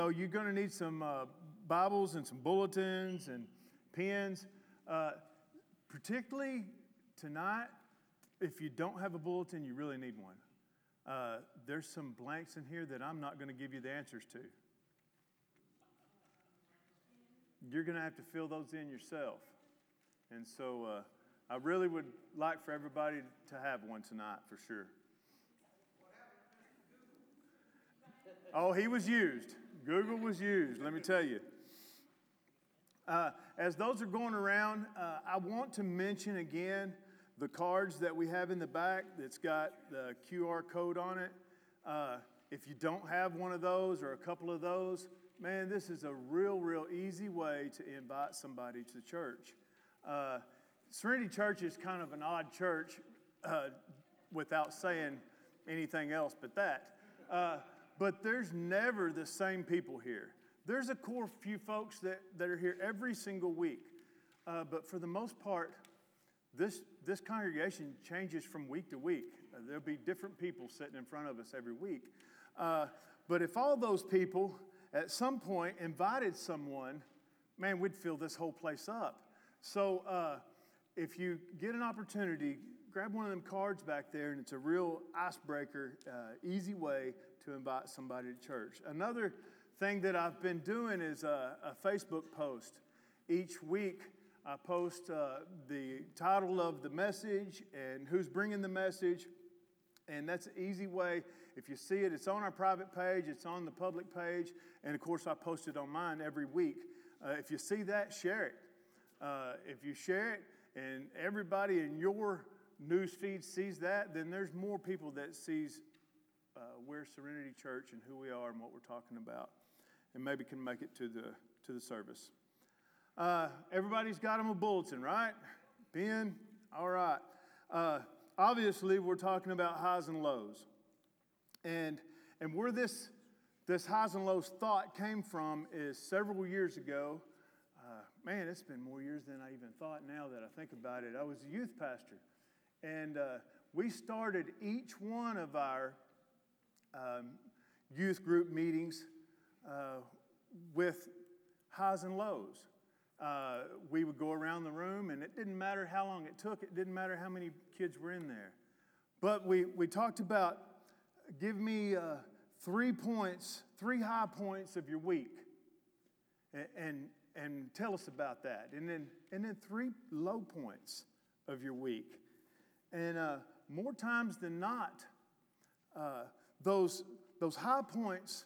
You're going to need some Bibles and some bulletins and pens. Particularly tonight, if you don't have a bulletin, you really need one. There's some blanks in here that I'm not going to give you the answers to. You're going to have to fill those in yourself. And so I really would like for everybody to have one tonight for sure. Oh, he was used. Google was used, let me tell you. As those are going around, I want to mention again the cards that we have in the back that's got the QR code on it. If you don't have one of those or a couple of those, man, this is a real easy way to invite somebody to church. Serenity Church is kind of an odd church without saying anything else but that. But there's never the same people here. There's a core few folks that are here every single week. But for the most part, this congregation changes from week to week. There'll be different people sitting in front of us every week. But if all those people at some point invited someone, man, we'd fill this whole place up. So if you get an opportunity, grab one of them cards back there, and it's a real icebreaker, easy way to invite somebody to church. Another thing that I've been doing is a Facebook post. Each week I post the title of the message and who's bringing the message, and that's an easy way. If you see it, it's on our private page, it's on the public page, and of course I post it on mine every week. If you see that, share it. If you share it and everybody in your news feed sees that, then there's more people that sees we're Serenity Church and who we are and what we're talking about, and maybe can make it to the service. Everybody's got them a bulletin, right? Pen? All right. Obviously, we're talking about highs and lows. And where this highs and lows thought came from is several years ago. Man, it's been more years than I even thought now that I think about it. I was a youth pastor. And we started each one of our youth group meetings with highs and lows. We would go around the room, and it didn't matter how long it took. It didn't matter how many kids were in there. But we talked about, give me 3 high points of your week, and tell us about that. And then 3 low points of your week. And more times than not, those high points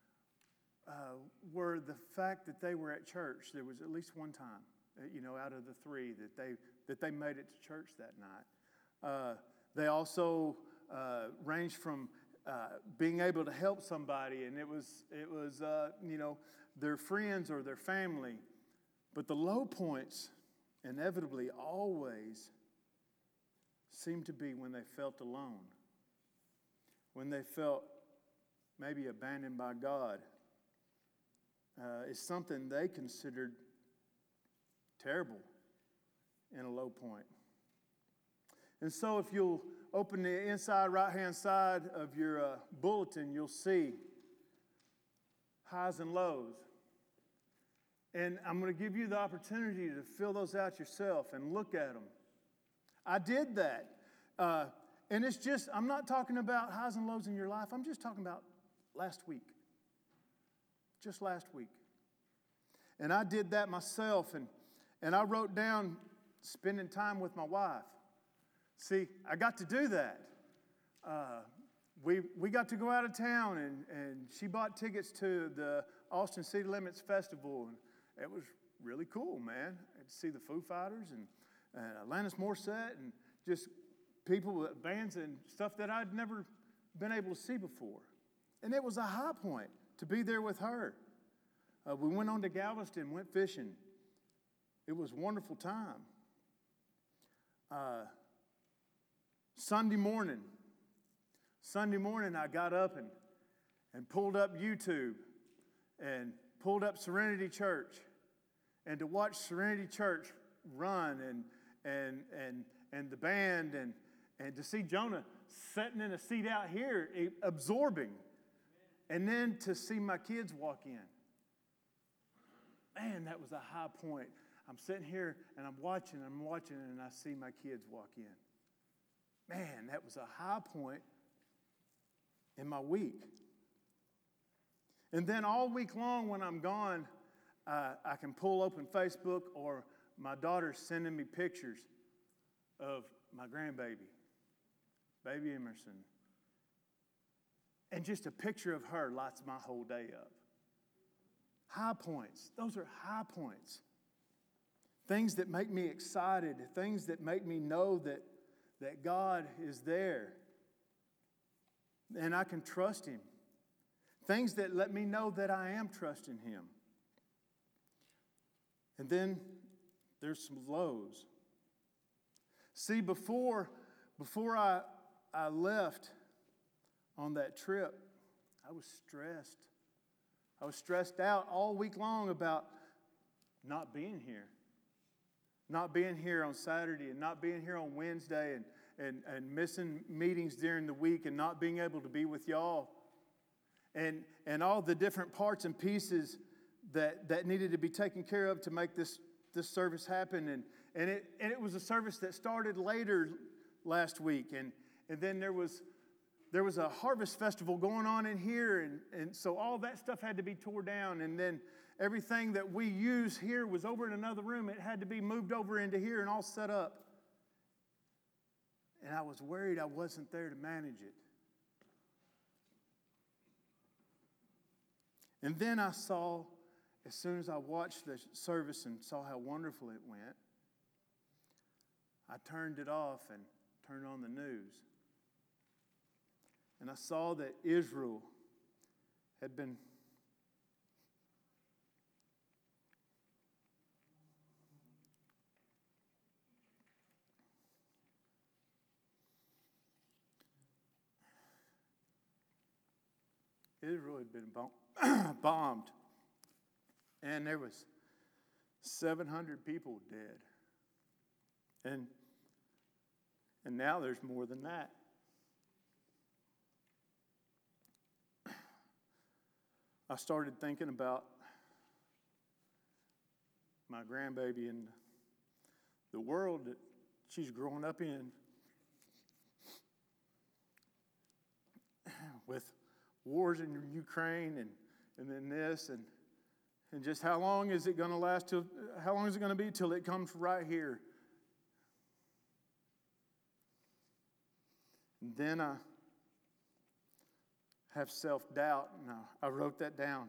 were the fact that they were at church. There was at least one time, out of the 3 that they made it to church that night. They also ranged from being able to help somebody, and it was their friends or their family. But the low points inevitably always seemed to be when they felt alone, when they felt maybe abandoned by God. It's something they considered terrible in a low point. And so if you'll open the inside right-hand side of your bulletin, you'll see highs and lows. And I'm going to give you the opportunity to fill those out yourself and look at them. I did that. And it's just, I'm not talking about highs and lows in your life. I'm just talking about last week. Just last week. And I did that myself. And I wrote down spending time with my wife. See, I got to do that. We got to go out of town, and she bought tickets to the Austin City Limits Festival. And it was really cool, man. To see the Foo Fighters and Alanis Morissette and just people, bands and stuff that I'd never been able to see before. And it was a high point to be there with her. We went on to Galveston, went fishing. It was a wonderful time. Sunday morning, I got up and pulled up YouTube and pulled up Serenity Church, and to watch Serenity Church run and the band and to see Jonah sitting in a seat out here absorbing and then to see my kids walk in. Man, that was a high point. I'm sitting here and I'm watching, and I see my kids walk in. Man, that was a high point in my week. And then all week long when I'm gone, I can pull open Facebook, or my daughter's sending me pictures of my grandbaby, baby Emerson. And just a picture of her lights my whole day up. High points. Those are high points. Things that make me excited. Things that make me know that God is there. And I can trust Him. Things that let me know that I am trusting Him. And then there's some lows. See, before I left on that trip, I was stressed. I was stressed out all week long about not being here. Not being here on Saturday and not being here on Wednesday and missing meetings during the week and not being able to be with y'all. And all the different parts and pieces that needed to be taken care of to make this service happen. And it was a service that started later last week. And then there was a harvest festival going on in here, and so all that stuff had to be tore down. And then everything that we use here was over in another room. It had to be moved over into here and all set up. And I was worried I wasn't there to manage it. And then I saw, as soon as I watched the service and saw how wonderful it went, I turned it off and turned on the news. And I saw that Israel had been bombed. And there was 700 people dead. And now there's more than that. I started thinking about my grandbaby and the world that she's growing up in, with wars in Ukraine and then this and just how long is it going to last till, how long is it going to be till it comes right here? And then I have self-doubt, and I wrote that down.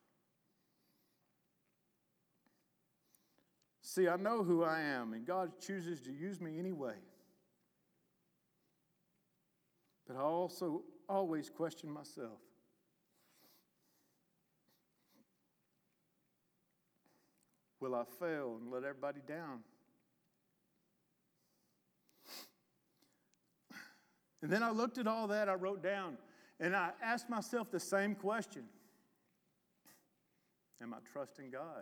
See, I know who I am, and God chooses to use me anyway. But I also always question myself. Will I fail and let everybody down? And then I looked at all that I wrote down, and I asked myself the same question. Am I trusting God?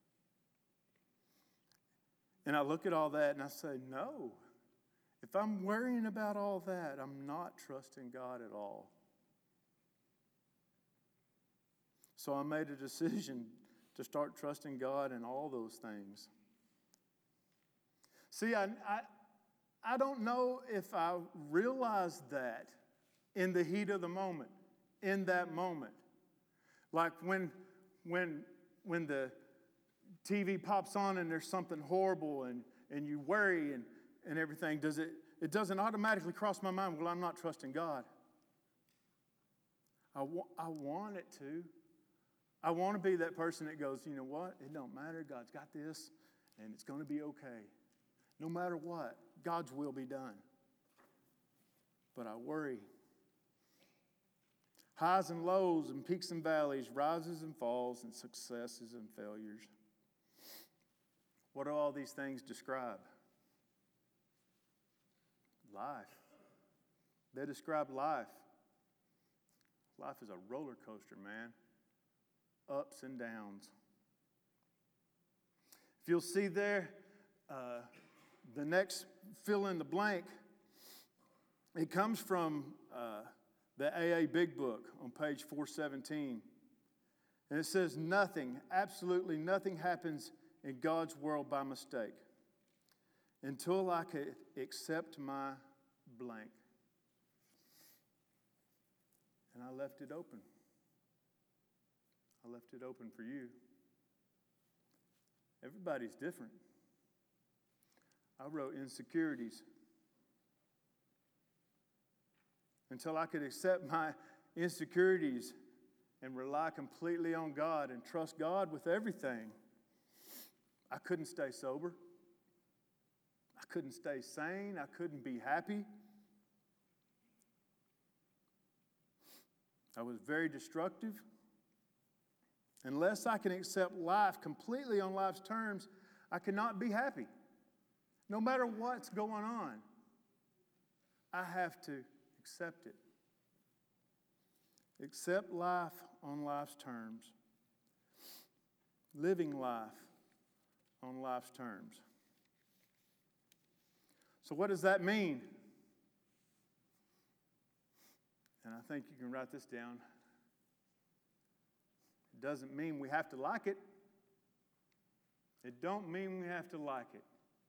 And I look at all that and I say, no. If I'm worrying about all that, I'm not trusting God at all. So I made a decision to start trusting God in all those things. See, I don't know if I realized that in the heat of the moment, in that moment. Like when the TV pops on and there's something horrible and you worry and everything, it doesn't automatically cross my mind, well, I'm not trusting God. I want it to. I want to be that person that goes, you know what? It don't matter. God's got this, and it's going to be okay. No matter what, God's will be done. But I worry. Highs and lows and peaks and valleys, rises and falls, and successes and failures. What do all these things describe? Life. They describe life. Life is a roller coaster, man. Ups and downs. If you'll see there, the next fill in the blank, it comes from the AA Big Book on page 417. And it says, nothing, absolutely nothing happens in God's world by mistake until I could accept my blank. And I left it open. I left it open for you. Everybody's different. I wrote insecurities. Until I could accept my insecurities and rely completely on God and trust God with everything, I couldn't stay sober. I couldn't stay sane. I couldn't be happy. I was very destructive. Unless I can accept life completely on life's terms, I cannot be happy. No matter what's going on, I have to accept it. Accept life on life's terms. Living life on life's terms. So what does that mean? And I think you can write this down. It doesn't mean we have to like it. It don't mean we have to like it.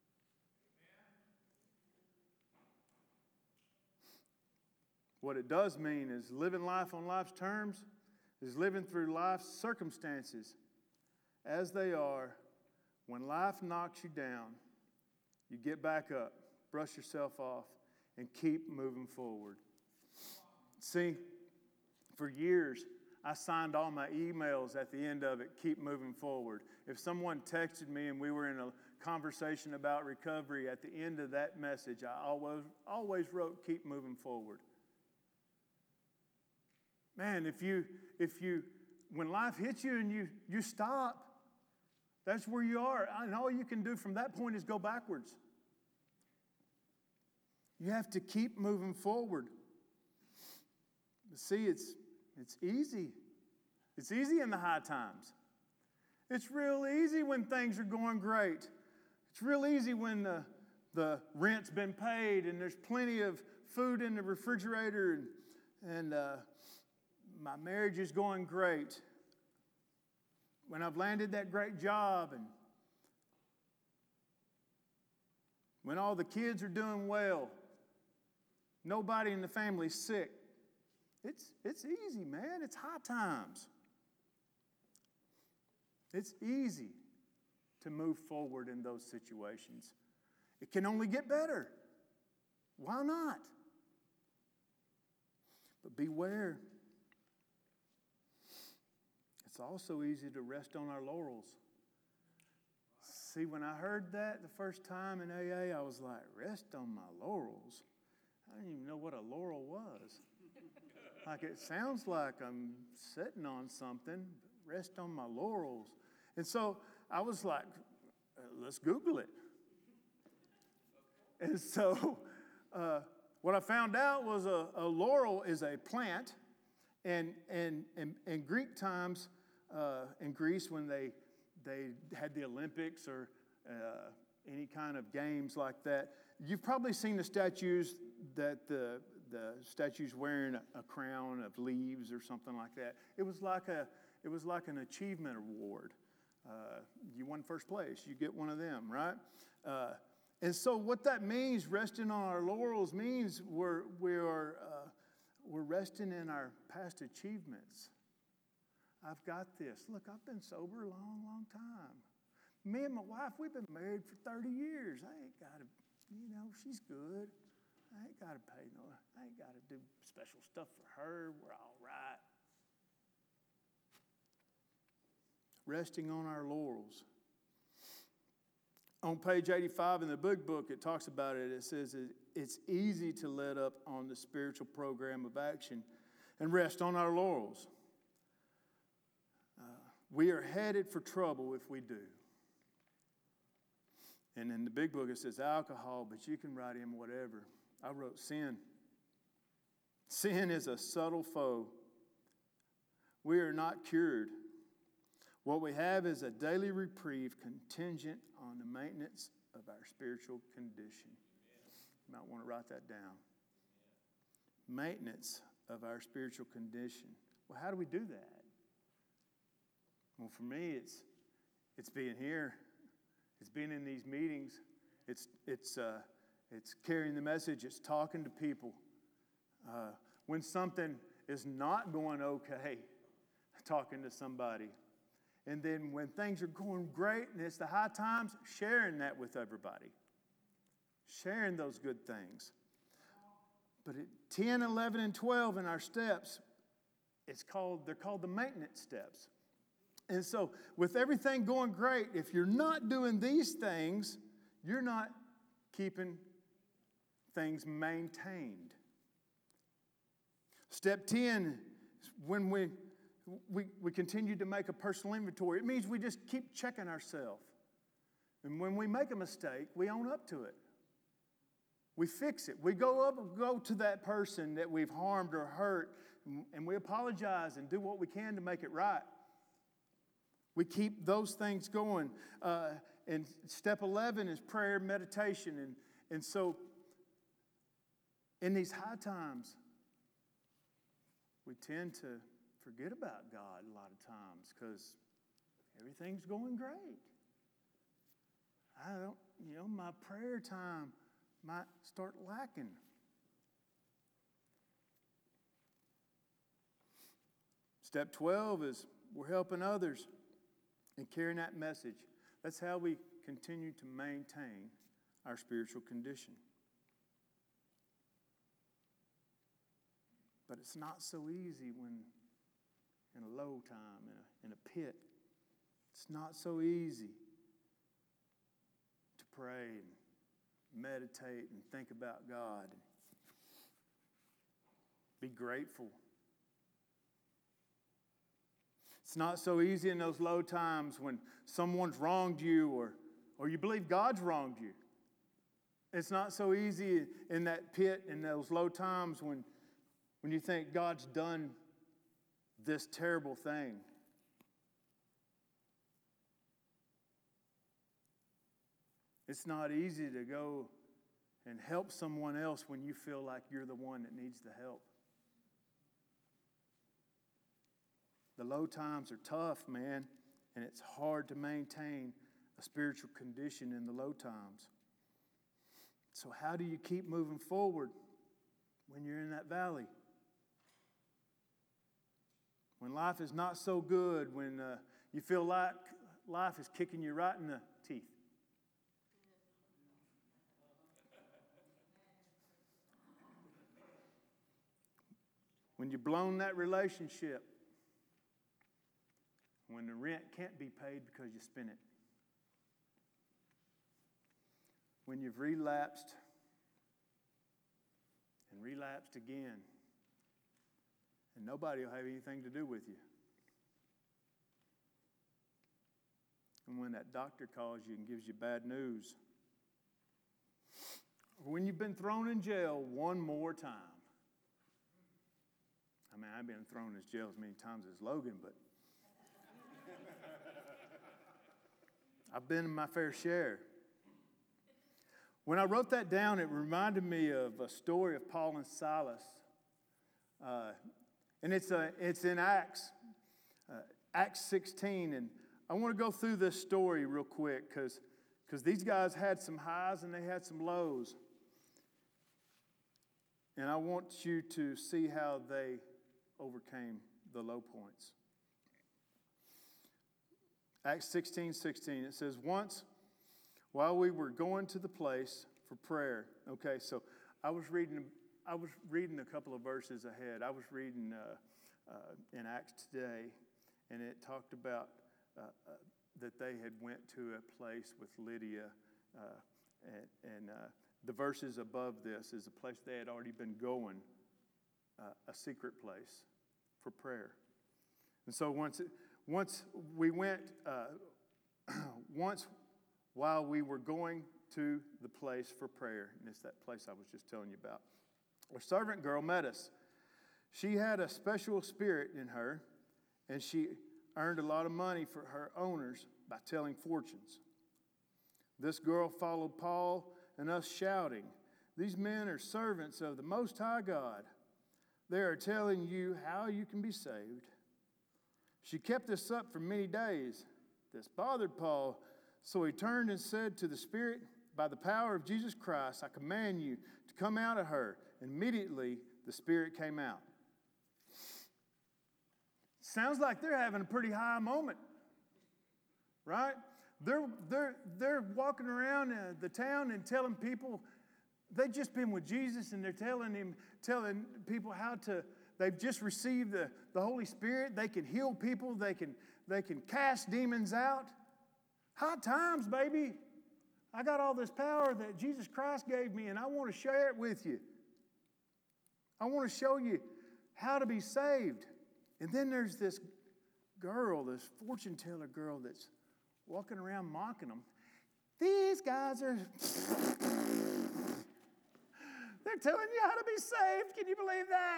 What it does mean is living life on life's terms is living through life's circumstances as they are. When life knocks you down, you get back up, brush yourself off, and keep moving forward. See, for years, I signed all my emails at the end of it, keep moving forward. If someone texted me and we were in a conversation about recovery, at the end of that message, I always wrote, keep moving forward. Man, if you, when life hits you and you stop, that's where you are. And all you can do from that point is go backwards. You have to keep moving forward. But see, it's easy. It's easy in the high times. It's real easy when things are going great. It's real easy when the rent's been paid and there's plenty of food in the refrigerator and my marriage is going great. When I've landed that great job and when all the kids are doing well, nobody in the family's sick. It's easy, man. It's high times. It's easy to move forward in those situations. It can only get better. Why not? But beware. It's also easy to rest on our laurels. See, when I heard that the first time in AA, I was like, rest on my laurels? I didn't even know what a laurel was. Like, it sounds like I'm sitting on something, but rest on my laurels. And so I was like, let's Google it. And so what I found out was a laurel is a plant. And in Greek times, in Greece, when they had the Olympics or any kind of games like that, you've probably seen the statues that the statues wearing a crown of leaves or something like that. It was like an achievement award. You won first place, you get one of them, right? And so what that means, resting on our laurels, means we're resting in our past achievements. I've got this. Look, I've been sober a long, long time. Me and my wife, we've been married for 30 years. I ain't got to, she's good. I ain't got to pay I ain't got to do special stuff for her. We're all right. Resting on our laurels. On page 85 in the Big Book, it talks about it. It says it's easy to let up on the spiritual program of action and rest on our laurels. We are headed for trouble if we do. And in the Big Book, it says alcohol, but you can write in whatever. I wrote sin. Sin is a subtle foe. We are not cured. What we have is a daily reprieve contingent on the maintenance of our spiritual condition. You might want to write that down. Maintenance of our spiritual condition. Well, how do we do that? Well, for me, it's being here. It's being in these meetings. It's carrying the message. It's talking to people. When something is not going okay, talking to somebody. And then when things are going great and it's the high times, sharing that with everybody. Sharing those good things. But at 10, 11, and 12 in our steps, they're called the maintenance steps. And so with everything going great, if you're not doing these things, you're not keeping things maintained. Step 10 is when we continue to make a personal inventory. It means we just keep checking ourselves. And when we make a mistake, we own up to it. We fix it. We go to that person that we've harmed or hurt, and we apologize and do what we can to make it right. We keep those things going. And step 11 is prayer and meditation. And so in these high times, we tend to forget about God a lot of times because everything's going great. My prayer time might start lacking. Step 12 is we're helping others and carrying that message. That's how we continue to maintain our spiritual condition. But it's not so easy when in a low time, in a pit. It's not so easy to pray and meditate and think about God. Be grateful. It's not so easy in those low times when someone's wronged you or you believe God's wronged you. It's not so easy in that pit, in those low times when you think God's done this terrible thing. It's not easy to go and help someone else when you feel like you're the one that needs the help. The low times are tough, man, and it's hard to maintain a spiritual condition in the low times. So how do you keep moving forward when you're in that valley? When life is not so good, when you feel like life is kicking you right in the teeth. When you've blown that relationship. When the rent can't be paid because you spent it. When you've relapsed and relapsed again. And nobody will have anything to do with you. And when that doctor calls you and gives you bad news. Or when you've been thrown in jail one more time. I mean, I've been thrown in jail as many times as Logan, but I've been in my fair share. When I wrote that down, it reminded me of a story of Paul and Silas. And it's in Acts 16. And I want to go through this story real quick because these guys had some highs and they had some lows. And I want you to see how they overcame the low points. Acts 16:16, it says, once while we were going to the place for prayer. Okay, so I was reading a couple of verses ahead. I was reading in Acts today, and it talked about that they had went to a place with Lydia, and the verses above this is a place they had already been going, a secret place for prayer. And so once we went, once while we were going to the place for prayer, and it's that place I was just telling you about, a servant girl met us. She had a special spirit in her, and she earned a lot of money for her owners by telling fortunes. This girl followed Paul and us shouting, "These men are servants of the Most High God. they are telling you how you can be saved. She kept this up for many days. This bothered Paul, so he turned and said to the spirit, by the power of Jesus Christ, I command you to come out of her. Immediately, the spirit came out. Sounds like they're having a pretty high moment, right? They're walking around the town and telling people they've just been with Jesus, and they're telling people they've just received the Holy Spirit. They can heal people. They can cast demons out. High times, baby. I got all this power that Jesus Christ gave me, and I want to share it with you. I want to show you how to be saved. And then there's this girl, this fortune teller girl that's walking around mocking them. These guys are... They're telling you how to be saved. Can you believe that?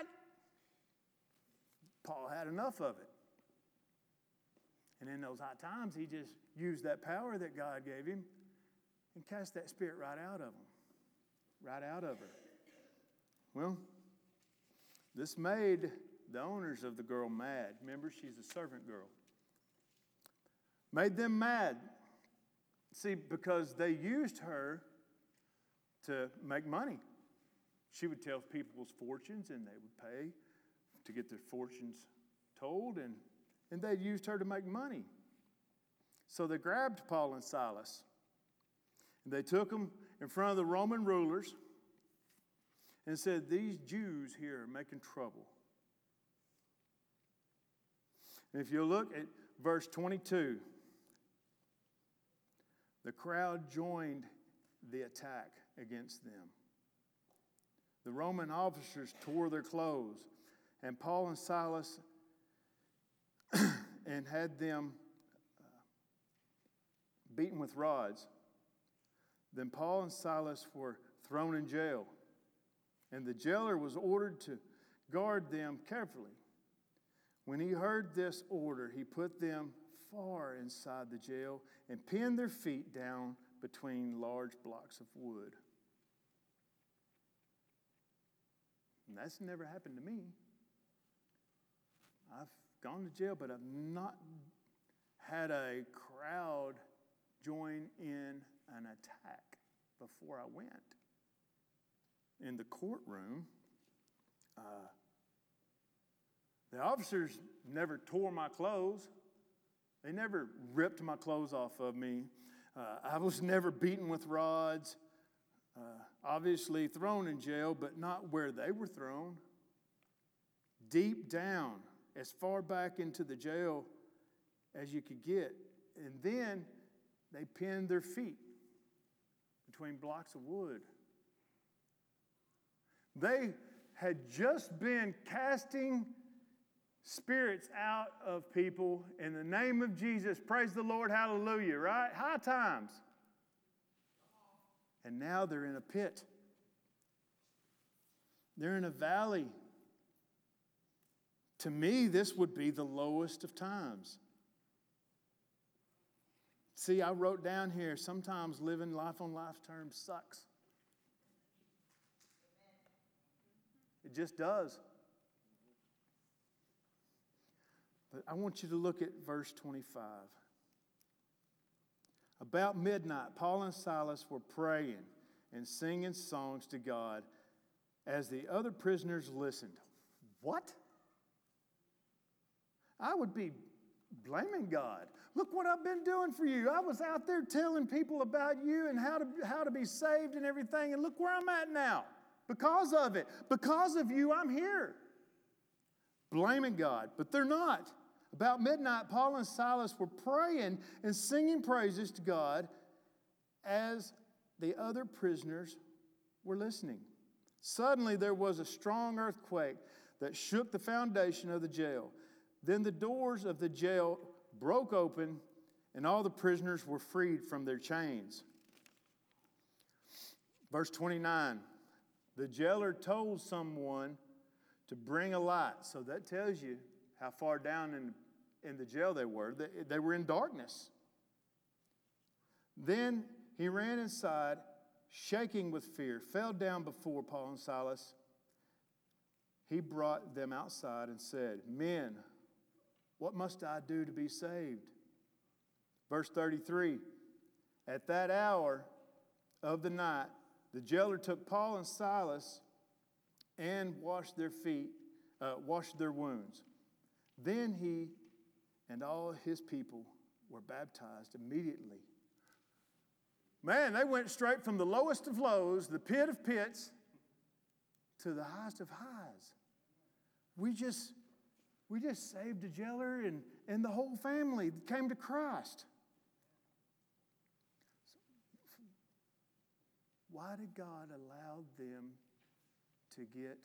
Paul had enough of it. And in those high times, he just used that power that God gave him and cast that spirit right out of him. Right out of her. Well, this made the owners of the girl mad. Remember, she's a servant girl. Made them mad. See, because they used her to make money. She would tell people's fortunes, and they would pay to get their fortunes told, and they used her to make money. So they grabbed Paul and Silas, and they took them in front of the Roman rulers and said, these Jews here are making trouble. And if you look at verse 22, the crowd joined the attack against them. The Roman officers tore their clothes, and Paul and Silas and had them beaten with rods. Then Paul and Silas were thrown in jail, and the jailer was ordered to guard them carefully. When he heard this order, he put them far inside the jail and pinned their feet down between large blocks of wood. And that's never happened to me. I've gone to jail, but I've not had a crowd join in an attack before I went. In the courtroom, the officers never tore my clothes. They never ripped my clothes off of me. I was never beaten with rods. Obviously thrown in jail, but not where they were thrown. Deep down, as far back into the jail as you could get. And then they pinned their feet between blocks of wood. They had just been casting spirits out of people in the name of Jesus. Praise the Lord, hallelujah, right? High times. And now they're in a pit. They're in a valley. To me, this would be the lowest of times. See, I wrote down here, sometimes living life on life terms sucks. It just does. But I want you to look at verse 25. About midnight, Paul and Silas were praying and singing songs to God as the other prisoners listened. What? I would be blaming God. Look what I've been doing for you. I was out there telling people about you and how to be saved and everything, and look where I'm at now. Because of it. Because of you, I'm here. Blaming God. But they're not. About midnight, Paul and Silas were praying and singing praises to God as the other prisoners were listening. Suddenly, there was a strong earthquake that shook the foundation of the jail. Then the doors of the jail broke open, and all the prisoners were freed from their chains. Verse 29, the jailer told someone to bring a light. So that tells you how far down in the jail they were. They were in darkness. Then he ran inside, shaking with fear, fell down before Paul and Silas, he brought them outside and said, "Men, what must I do to be saved?" Verse 33, at that hour of the night, the jailer took Paul and Silas and washed their wounds. Then he and all his people were baptized immediately. Man, they went straight from the lowest of lows, the pit of pits, to the highest of highs. We just saved a jailer and the whole family came to Christ. Why did God allow them to get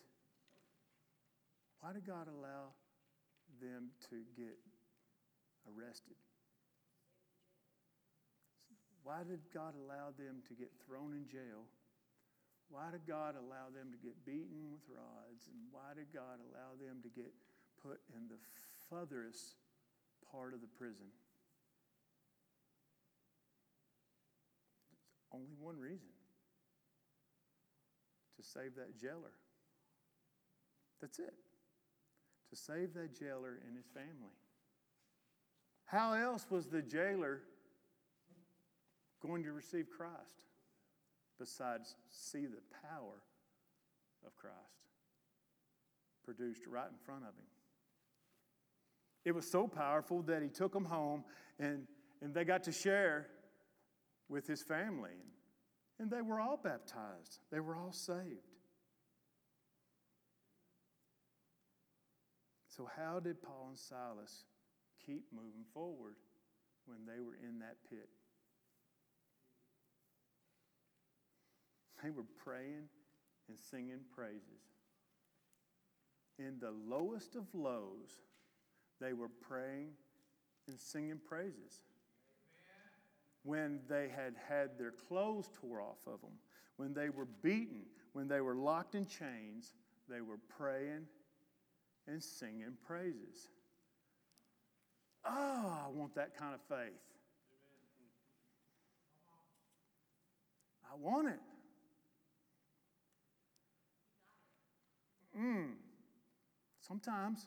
arrested? Why did God allow them to get thrown in jail? Why did God allow them to get beaten with rods? And why did God allow them to get put in the furthest part of the prison? Only one reason. To save that jailer. That's it. To save that jailer and his family. How else was the jailer going to receive Christ besides see the power of Christ produced right in front of him? It was so powerful that he took them home and they got to share with his family. And they were all baptized. They were all saved. So how did Paul and Silas keep moving forward when they were in that pit? They were praying and singing praises. In the lowest of lows, they were praying and singing praises. When they had their clothes tore off of them, when they were beaten, when they were locked in chains, they were praying and singing praises. Oh, I want that kind of faith. I want it. Sometimes.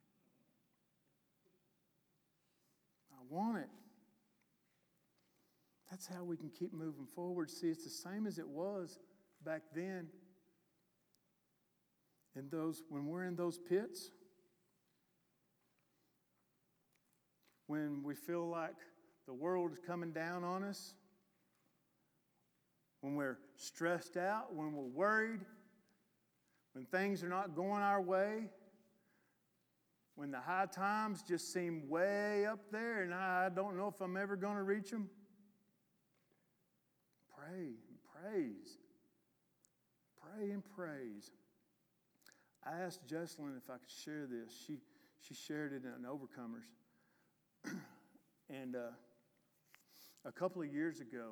I want it. That's how we can keep moving forward. See, it's the same as it was back then. When we're in those pits, when we feel like the world is coming down on us, when we're stressed out, when we're worried, when things are not going our way, when the high times just seem way up there and I don't know if I'm ever going to reach them, pray and praise. Pray and praise. I asked Jessalyn if I could share this. She shared it in Overcomers. And a couple of years ago,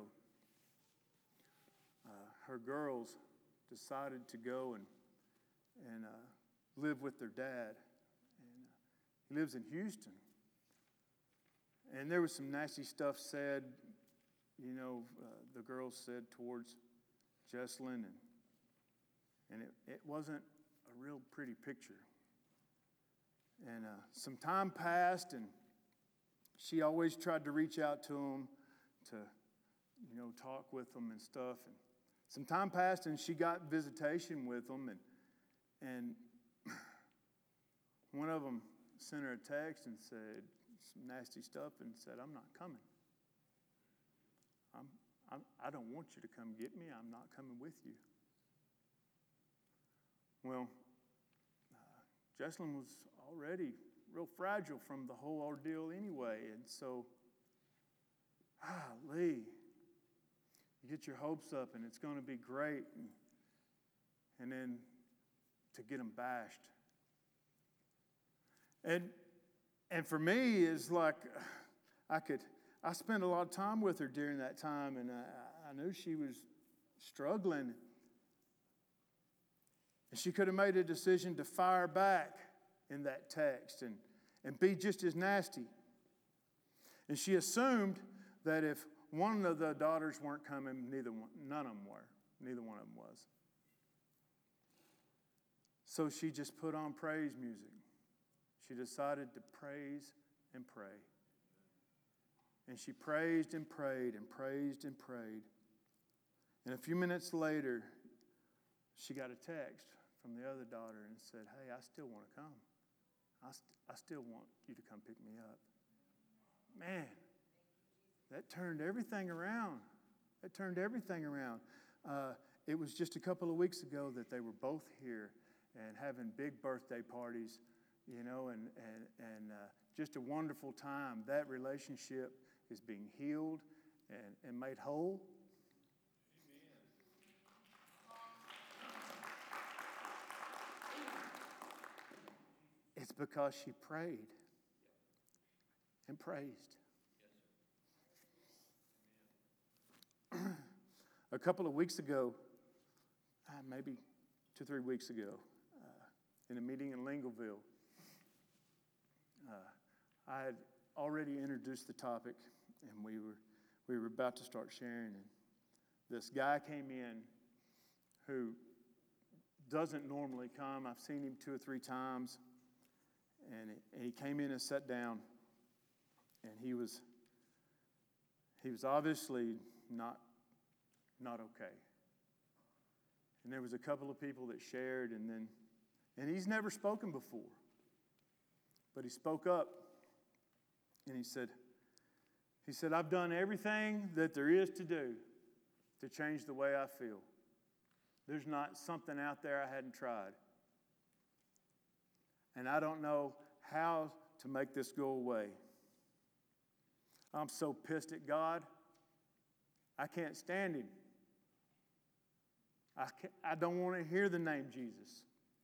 her girls decided to go and live with their dad. And he lives in Houston. And there was some nasty stuff said, the girls said towards Jessalyn, and it wasn't a real pretty picture. And some time passed, and she always tried to reach out to them to, talk with them and stuff. And some time passed, and she got visitation with them, and one of them sent her a text and said some nasty stuff and said, "I'm not coming. I don't want you to come get me. I'm not coming with you." Well, Jessalyn was already real fragile from the whole ordeal anyway. And so, Lee, you get your hopes up and it's going to be great. And then to get them bashed. And for me, it's like I spent a lot of time with her during that time, and I knew she was struggling. And she could have made a decision to fire back in that text and be just as nasty. And she assumed that if one of the daughters weren't coming, none of them were. Neither one of them was. So she just put on praise music. She decided to praise and pray. And she praised and prayed and praised and prayed. And a few minutes later, she got a text from the other daughter and said, "Hey, I still want to come. I still want you to come pick me up." Man, that turned everything around. It turned everything around. It was just a couple of weeks ago that they were both here and having big birthday parties, and just a wonderful time. That relationship is being healed and made whole. It's because she prayed and praised. A couple of weeks ago, maybe 2-3 weeks ago, in a meeting in Lingleville, I had already introduced the topic, and we were about to start sharing. And this guy came in who doesn't normally come. I've seen him 2 or 3 times, and he came in and sat down, and he was obviously not okay. And there was a couple of people that shared, and he's never spoken before. But he spoke up, and he said, "I've done everything that there is to do to change the way I feel. There's not something out there I hadn't tried. And I don't know how to make this go away. I'm so pissed at God, I can't stand Him. I don't want to hear the name Jesus.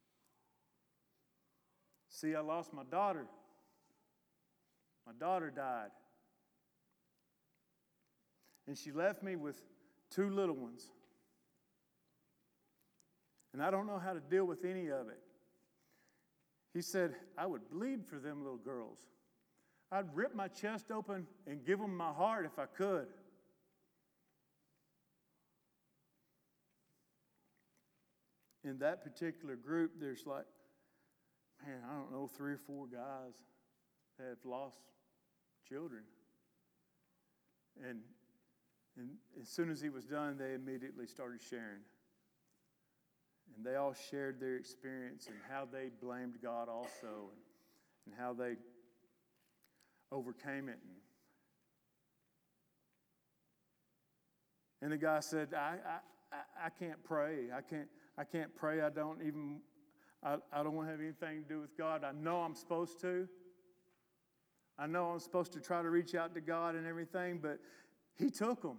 See, I lost my daughter. My daughter died. And she left me with 2 little ones. And I don't know how to deal with any of it." He said, "I would bleed for them little girls. I'd rip my chest open and give them my heart if I could." In that particular group, there's I don't know, 3 or 4 guys that have lost children. And as soon as he was done, they immediately started sharing. And they all shared their experience and how they blamed God also, and how they overcame it. And the guy said, I can't pray. I can't pray. I don't want to have anything to do with God. I know I'm supposed to. I know I'm supposed to try to reach out to God and everything, but He took them.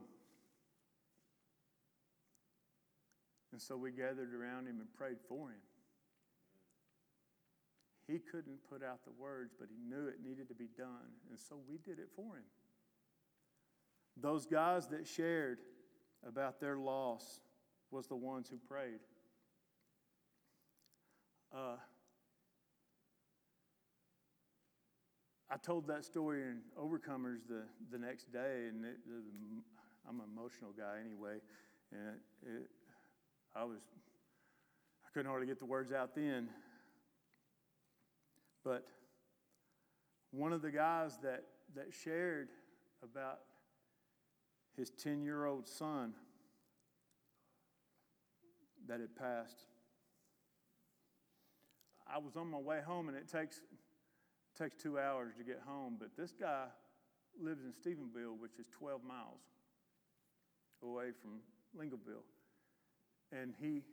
And so we gathered around him and prayed for him. He couldn't put out the words, but he knew it needed to be done. And so we did it for him. Those guys that shared about their loss was the ones who prayed. I told that story in Overcomers the next day, and I'm an emotional guy anyway, and I couldn't hardly get the words out then. But one of the guys that shared about his 10-year-old son that had passed, I was on my way home, and it takes 2 hours to get home, but this guy lives in Stephenville, which is 12 miles away from Lingleville. And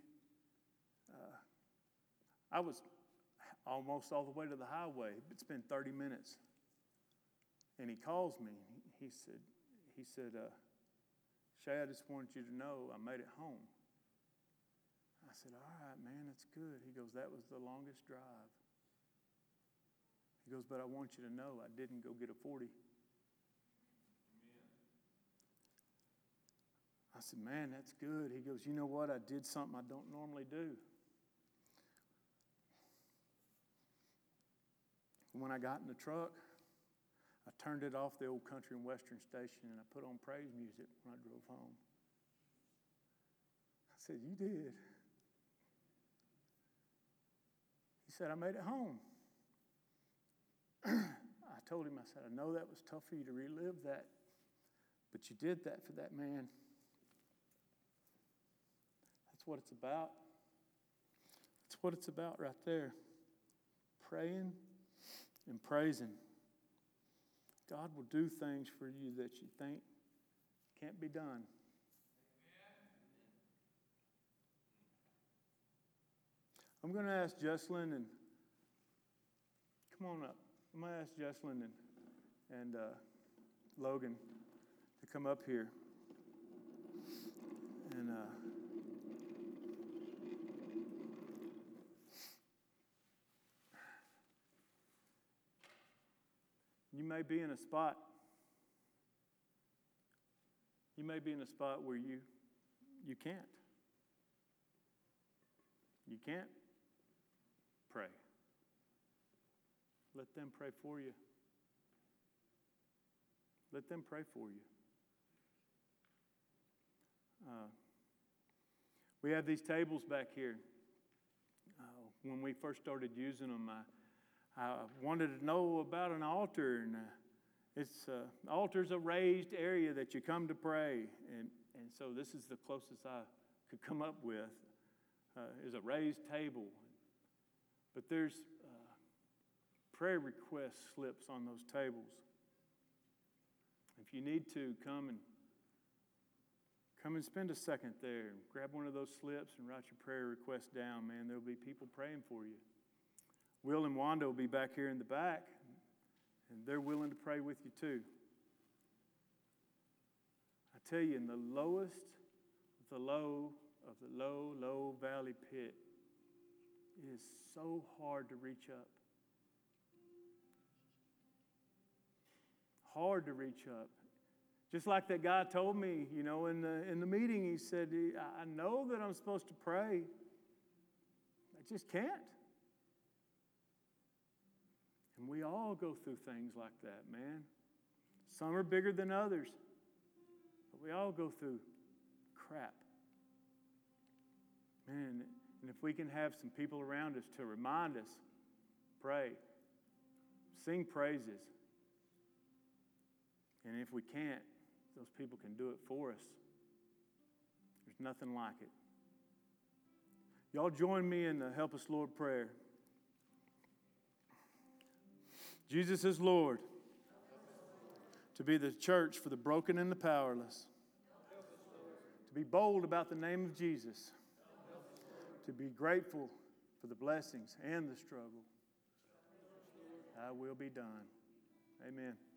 I was almost all the way to the highway. It's been 30 minutes. And he calls me. He said, "Shay, I just wanted you to know I made it home." I said, "All right, man, that's good." He goes, "That was the longest drive." He goes, "But I want you to know I didn't go get a 40. I said, "Man, that's good." He goes, "You know what? I did something I don't normally do." When I got in the truck, I turned it off the old country and western station, and I put on praise music when I drove home. I said, "You did." He said, I made it home. I told him, I said, I know that was tough for you to relive that, but you did that for that man. That's what it's about. That's what it's about right there. Praying and praising. God will do things for you that you think can't be done. I'm going to ask Jesselyn and come on up. I'm going to ask Jesselyn and Logan to come up here. And you may be in a spot. You may be in a spot where you can't. You can't pray. Let them pray for you. Let them pray for you. We have these tables back here. When we first started using them, I wanted to know about an altar, and altar's a raised area that you come to pray, and so this is the closest I could come up with is a raised table. But there's prayer request slips on those tables. If you need to, come and spend a second there. Grab one of those slips and write your prayer request down, man. There'll be people praying for you. Will and Wanda will be back here in the back, and they're willing to pray with you too. I tell you, in the lowest of the low valley pit, it is so hard to reach up. Hard to reach up. Just like that guy told me, in the meeting, he said, I know that I'm supposed to pray. I just can't. And we all go through things like that, man. Some are bigger than others. But we all go through crap. Man, and if we can have some people around us to remind us, pray, sing praises. And if we can't, those people can do it for us. There's nothing like it. Y'all join me in the Help Us Lord prayer. Jesus is Lord, to be the church for the broken and the powerless, to be bold about the name of Jesus, to be grateful for the blessings and the struggle. Thy will be done. Amen.